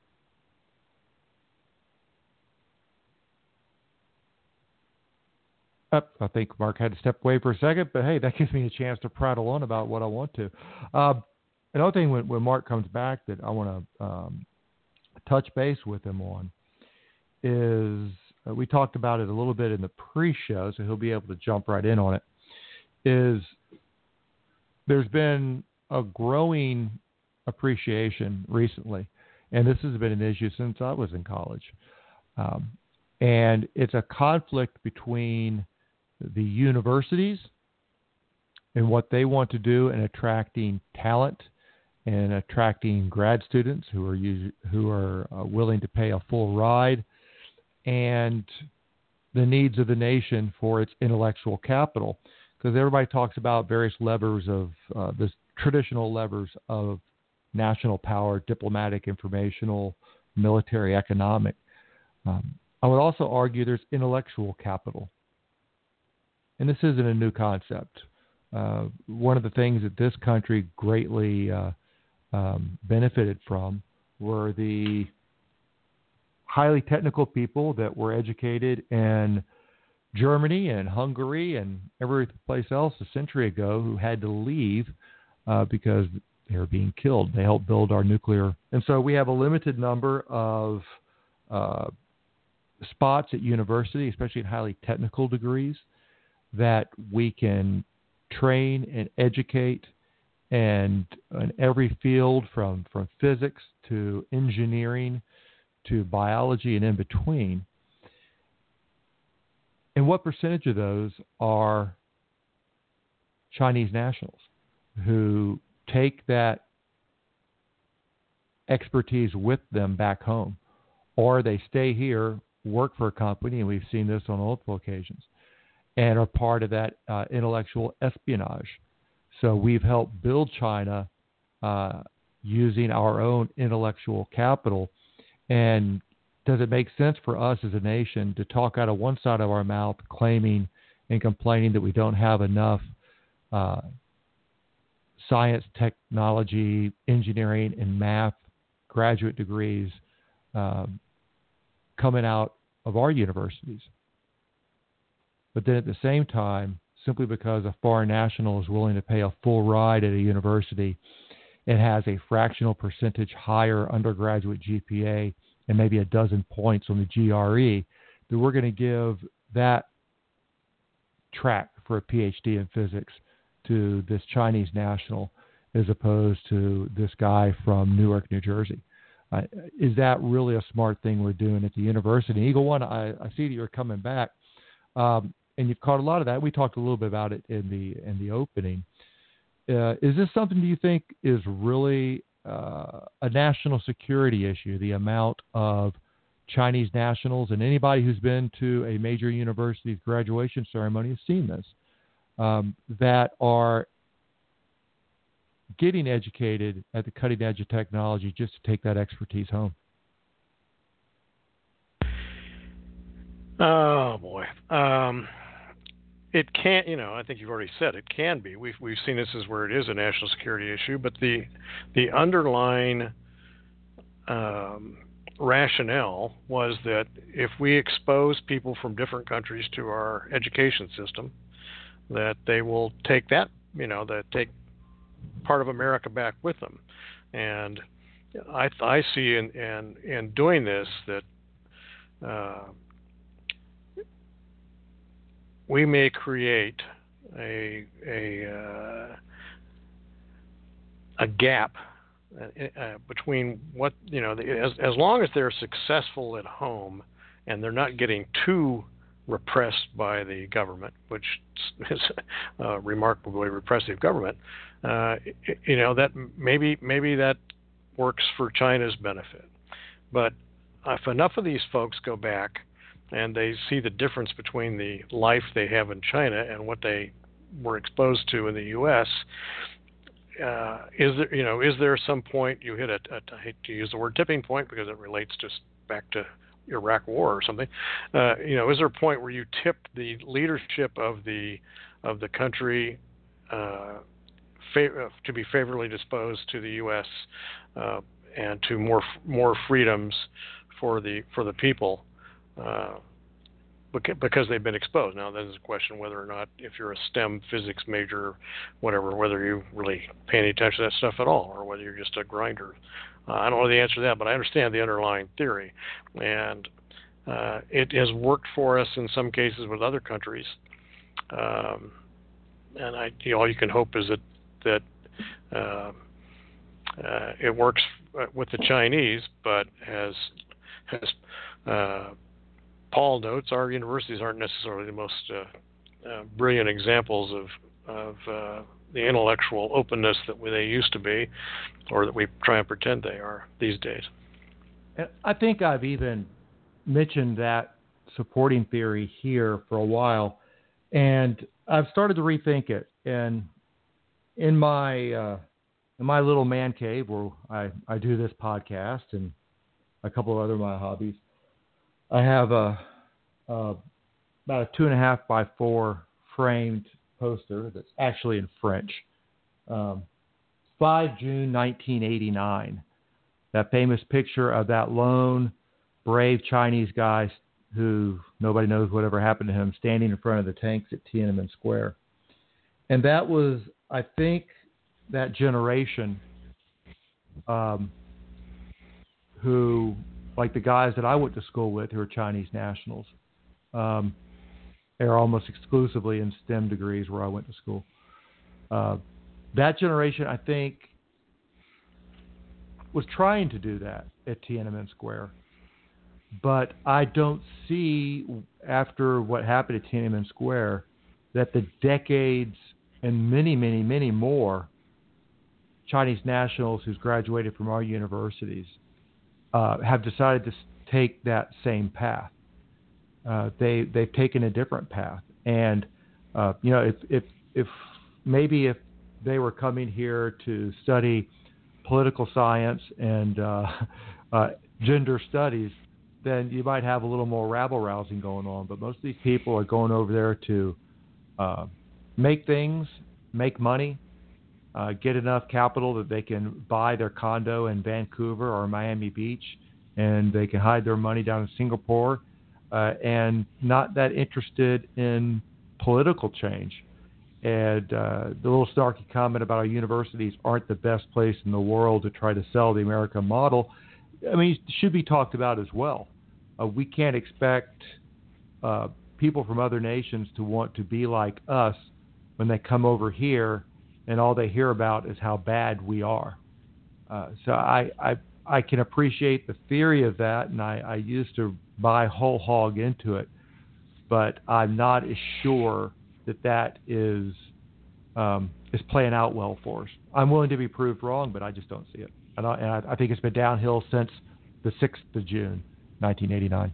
S2: Oh, I think Mark had to step away for a second, but hey, that gives me a chance to prattle on about what I want to. Um, another thing when, when Mark comes back that I want to um, touch base with him on is uh, we talked about it a little bit in the pre-show, so he'll be able to jump right in on it, is there's been a growing appreciation recently, and this has been an issue since I was in college, um, and it's a conflict between the universities and what they want to do in attracting talent and attracting grad students who are us- who are uh, willing to pay a full ride, and the needs of the nation for its intellectual capital. Because everybody talks about various levers of uh, the traditional levers of national power, diplomatic, informational, military, economic. Um, I would also argue there's intellectual capital. And this isn't a new concept. Uh, one of the things that this country greatly uh, um, benefited from were the highly technical people that were educated in Germany and Hungary and every place else a century ago who had to leave uh, because they were being killed. They helped build our nuclear. And so we have a limited number of uh, spots at university, especially in highly technical degrees, that we can train and educate, and in every field from, from physics to engineering to biology and in between. And what percentage of those are Chinese nationals who take that expertise with them back home, or they stay here, work for a company, and we've seen this on multiple occasions, and are part of that uh, intellectual espionage. So we've helped build China uh, using our own intellectual capital. And does it make sense for us as a nation to talk out of one side of our mouth, claiming and complaining that we don't have enough uh, science, technology, engineering, and math graduate degrees um, coming out of our universities? But then at the same time, simply because a foreign national is willing to pay a full ride at a university and has a fractional percentage higher undergraduate G P A and maybe a dozen points on the G R E, that we're going to give that track for a P H D in physics to this Chinese national as opposed to this guy from Newark, New Jersey. Uh, is that really a smart thing we're doing at the university? Eagle One, I, I see that you're coming back. Um, and you've caught a lot of that. We talked a little bit about it in the in the opening. Uh, is this something do you think is really uh, a national security issue, the amount of Chinese nationals, and anybody who's been to a major university's graduation ceremony has seen this, um, that are getting educated at the cutting edge of technology just to take that expertise home?
S3: Oh, boy. Um, it can't, you know, I think you've already said it can be. We've, we've seen this as where it is a national security issue, but the, the underlying um, rationale was that if we expose people from different countries to our education system, that they will take that, you know, that take part of America back with them. And I, I see in, in, in doing this that uh, we may create a a uh, a gap uh, uh, between what you know. The, as as long as they're successful at home and they're not getting too repressed by the government, which is a remarkably repressive government, uh, you know, that maybe maybe that works for China's benefit. But if enough of these folks go back and they see the difference between the life they have in China and what they were exposed to in the U S, uh, is there, you know, is there some point you hit a, a, I hate to use the word tipping point because it relates just back to Iraq War or something, uh, you know, is there a point where you tip the leadership of the of the country uh, fa- to be favorably disposed to the U S uh, and to more more freedoms for the for the people uh, because they've been exposed? Now, there's a question whether or not, if you're a STEM physics major, whatever, whether you really pay any attention to that stuff at all, or whether you're just a grinder. Uh, I don't know the answer to that, but I understand the underlying theory, and uh, it has worked for us in some cases with other countries. Um, and I, you know, all you can hope is that that uh, uh, it works with the Chinese, but as as uh, Paul notes, our universities aren't necessarily the most uh, uh, brilliant examples of of uh, the intellectual openness that they used to be, or that we try and pretend they are these days.
S2: And I think I've even mentioned that supporting theory here for a while, and I've started to rethink it. And in my uh, in my little man cave where I, I do this podcast and a couple of other of my hobbies, I have a, a about a two and a half by four framed poster that's actually in French. Um, five June nineteen eighty-nine. That famous picture of that lone, brave Chinese guy who nobody knows whatever happened to him, standing in front of the tanks at Tiananmen Square. And that was, I think, that generation um, who, like the guys that I went to school with who are Chinese nationals, um, they're almost exclusively in STEM degrees where I went to school. Uh, that generation, I think, was trying to do that at Tiananmen Square. But I don't see, after what happened at Tiananmen Square, that the decades and many, many, many more Chinese nationals who's graduated from our universities uh, have decided to take that same path. Uh, they they've taken a different path, and uh, you know, if if if maybe if they were coming here to study political science and uh, uh, gender studies, then you might have a little more rabble rousing going on. But most of these people are going over there to uh, make things, make money, uh, get enough capital that they can buy their condo in Vancouver or Miami Beach, and they can hide their money down in Singapore. Uh, and not that interested in political change. And uh, the little snarky comment about our universities aren't the best place in the world to try to sell the American model, I mean, it should be talked about as well. Uh, we can't expect uh, people from other nations to want to be like us when they come over here and all they hear about is how bad we are. Uh, so I, I I can appreciate the theory of that, and I, I used to buy whole hog into it, but I'm not as sure that that is um, is playing out well for us. I'm willing to be proved wrong, but I just don't see it. And I, and I, I think it's been downhill since the sixth of June, nineteen eighty-nine.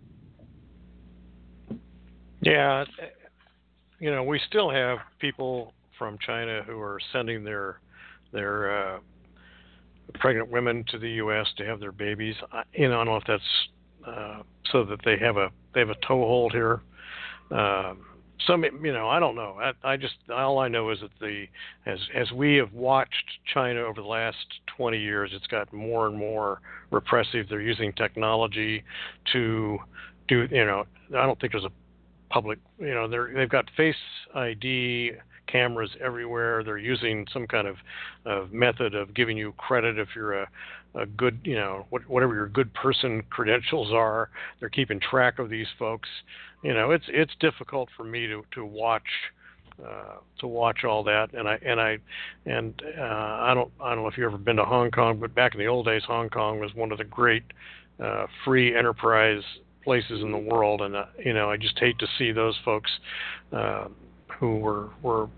S3: Yeah, you know, we still have people from China who are sending their their uh, pregnant women to the U S to have their babies. I, you know, I don't know if that's uh, so that they have a they have a toehold here. Um, some, you know, I don't know. I, I just all I know is that the as as we have watched China over the last twenty years, it's got more and more repressive. They're using technology to do. You know, I don't think there's a public. You know, they're they've got Face I D cameras everywhere. They're using some kind of, of method of giving you credit if you're a, a good, you know, what, whatever your good person credentials are. They're keeping track of these folks. You know, it's it's difficult for me to to watch uh, to watch all that. And I and I and uh, I don't I don't know if you've ever been to Hong Kong, but back in the old days, Hong Kong was one of the great uh, free enterprise places in the world. And uh, you know, I just hate to see those folks uh, who were were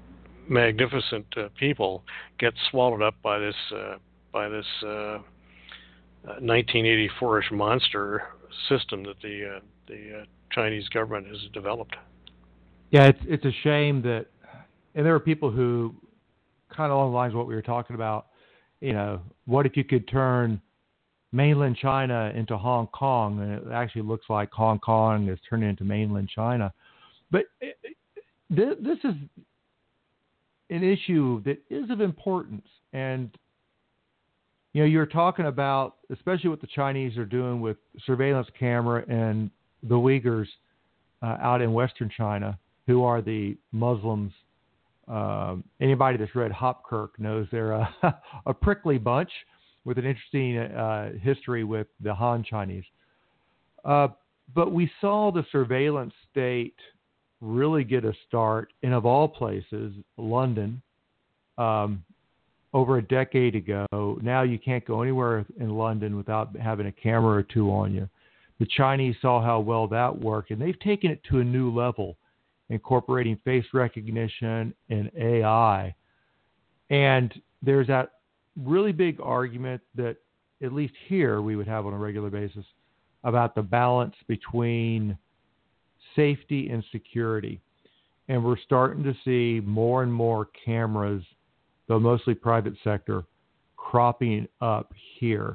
S3: magnificent uh, people get swallowed up by this uh, by this uh, nineteen eighty-four-ish monster system that the uh, the uh, Chinese government has developed.
S2: Yeah, it's it's a shame that, and there are people who, kind of along the lines of what we were talking about, you know, what if you could turn mainland China into Hong Kong, and it actually looks like Hong Kong is turning into mainland China. But it, it, this is an issue that is of importance. And, you know, you're talking about, especially what the Chinese are doing with surveillance camera and the Uyghurs uh, out in Western China, who are the Muslims. Um, anybody that's read Hopkirk knows they're a, a prickly bunch with an interesting uh, history with the Han Chinese. Uh, but we saw the surveillance state really get a start in, of all places, London, um, over a decade ago. Now you can't go anywhere in London without having a camera or two on you. The Chinese saw how well that worked, and they've taken it to a new level, incorporating face recognition and A I. And there's that really big argument that, at least here, we would have on a regular basis about the balance between safety and security. And we're starting to see more and more cameras, though mostly private sector, cropping up here.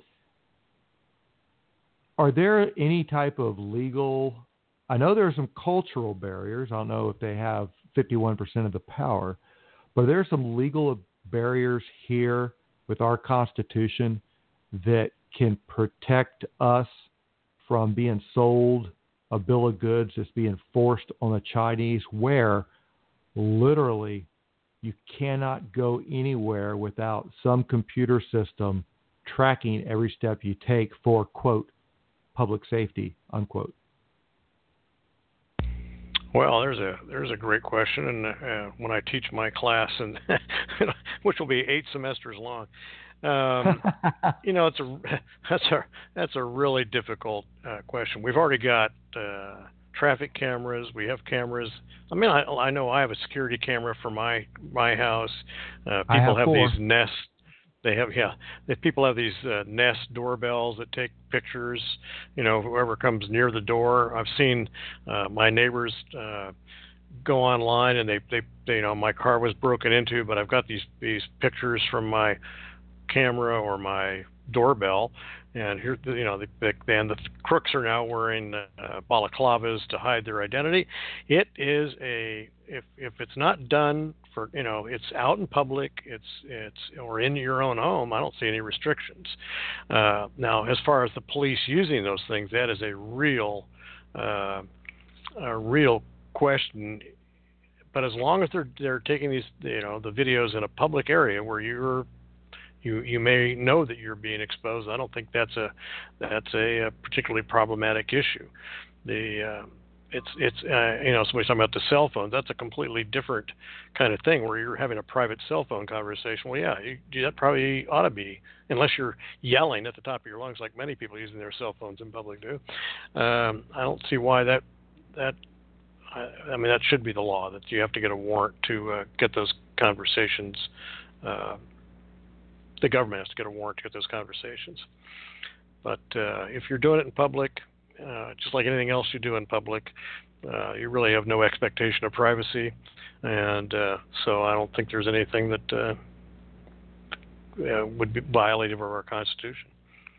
S2: Are there any type of legal, I know there are some cultural barriers. I don't know if they have fifty-one percent of the power, but there are some legal barriers here with our Constitution that can protect us from being sold a bill of goods that's being forced on the Chinese, where literally you cannot go anywhere without some computer system tracking every step you take for, quote, public safety, unquote.
S3: Well, there's a there's a great question, and uh, when I teach my class, and which will be eight semesters long, um, you know, it's a that's a that's a really difficult uh, question. We've already got uh, traffic cameras. We have cameras. I mean, I, I know I have a security camera for my my house. Uh, people
S2: I have,
S3: have
S2: four.
S3: these Nest. They have, yeah. If people have these uh, Nest doorbells that take pictures, you know, whoever comes near the door. I've seen uh, my neighbors uh, go online and they, they, they, you know, my car was broken into, but I've got these these pictures from my camera or my doorbell, and here, you know, the, the and the crooks are now wearing uh, balaclavas to hide their identity. It is a if if it's not done for, you know, it's out in public, it's it's or in your own home, I don't see any restrictions. Uh, now, as far as the police using those things, that is a real uh, a real question. But as long as they're they're taking these, you know, the videos in a public area where you're You, you may know that you're being exposed. I don't think that's a that's a, a particularly problematic issue. The uh, it's it's uh, you know, somebody's talking about the cell phones. That's a completely different kind of thing where you're having a private cell phone conversation. Well, yeah, you, that probably ought to be, unless you're yelling at the top of your lungs like many people using their cell phones in public do. Um, I don't see why that that I, I mean that should be the law, that you have to get a warrant to uh, get those conversations. Uh, The government has to get a warrant to get those conversations. But uh, if you're doing it in public, uh, just like anything else you do in public, uh, you really have no expectation of privacy. And uh, so I don't think there's anything that uh, uh, would be violative of our Constitution.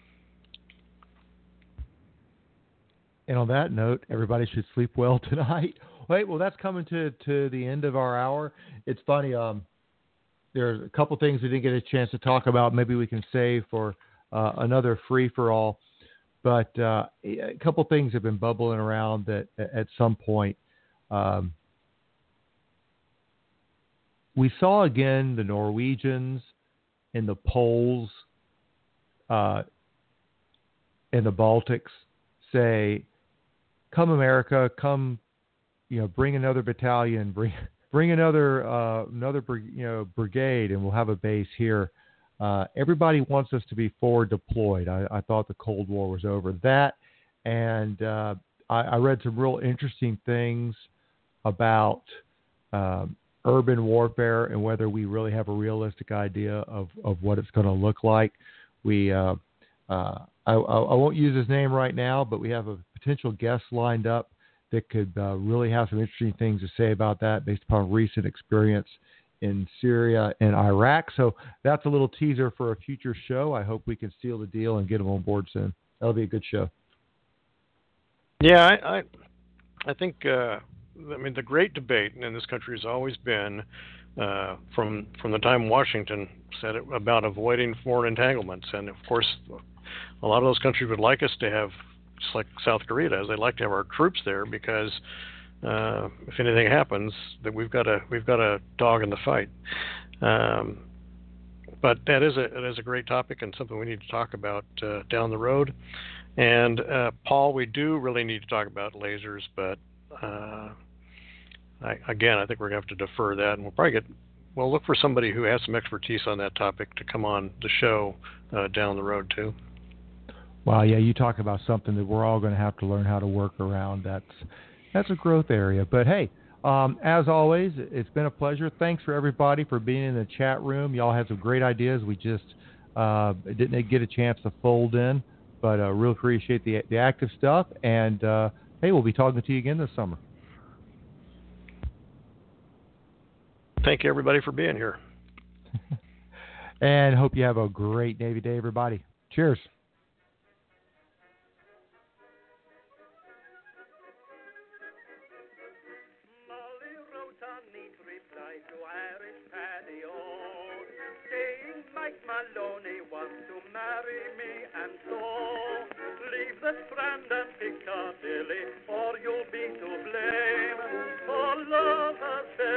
S2: And on that note, everybody should sleep well tonight. Wait, well, that's coming to, to the end of our hour. It's funny. Um, There's a couple things we didn't get a chance to talk about. Maybe we can save for uh, another free-for-all. But uh, a couple things have been bubbling around that at some point. Um, we saw again the Norwegians and the Poles uh, in the Baltics say, come America, come, you know, bring another battalion, bring... Bring another uh, another you know brigade, and we'll have a base here. Uh, everybody wants us to be forward deployed. I, I thought the Cold War was over. That, and uh, I, I read some real interesting things about um, urban warfare and whether we really have a realistic idea of, of what it's going to look like. We, uh, uh, I, I won't use his name right now, but we have a potential guest lined up that could uh, really have some interesting things to say about that based upon recent experience in Syria and Iraq. So that's a little teaser for a future show. I hope we can seal the deal and get him on board soon. That'll be a good show.
S3: Yeah, I, I, I think, uh, I mean, the great debate in this country has always been uh, from from the time Washington said it about avoiding foreign entanglements. And, of course, a lot of those countries would like us to have, just like South Korea does, they'd like to have our troops there because uh, if anything happens, that we've got a we've got a dog in the fight. Um, but that is a it is a great topic and something we need to talk about uh, down the road. And uh, Paul, we do really need to talk about lasers, but uh, I, again, I think we're going to have to defer that, and we'll probably get we'll look for somebody who has some expertise on that topic to come on the show uh, down the road too.
S2: Well, yeah, you talk about something that we're all going to have to learn how to work around. That's that's a growth area. But hey, um, as always, it's been a pleasure. Thanks for everybody for being in the chat room. Y'all had some great ideas. We just uh, didn't get a chance to fold in, but uh, really appreciate the the active stuff. And uh, hey, we'll be talking to you again this summer.
S3: Thank you, everybody, for being here.
S2: And hope you have a great Navy Day, everybody. Cheers.
S4: Mike Maloney wants to marry me, and so leave the Strand and Piccadilly, or you'll be to blame. For love has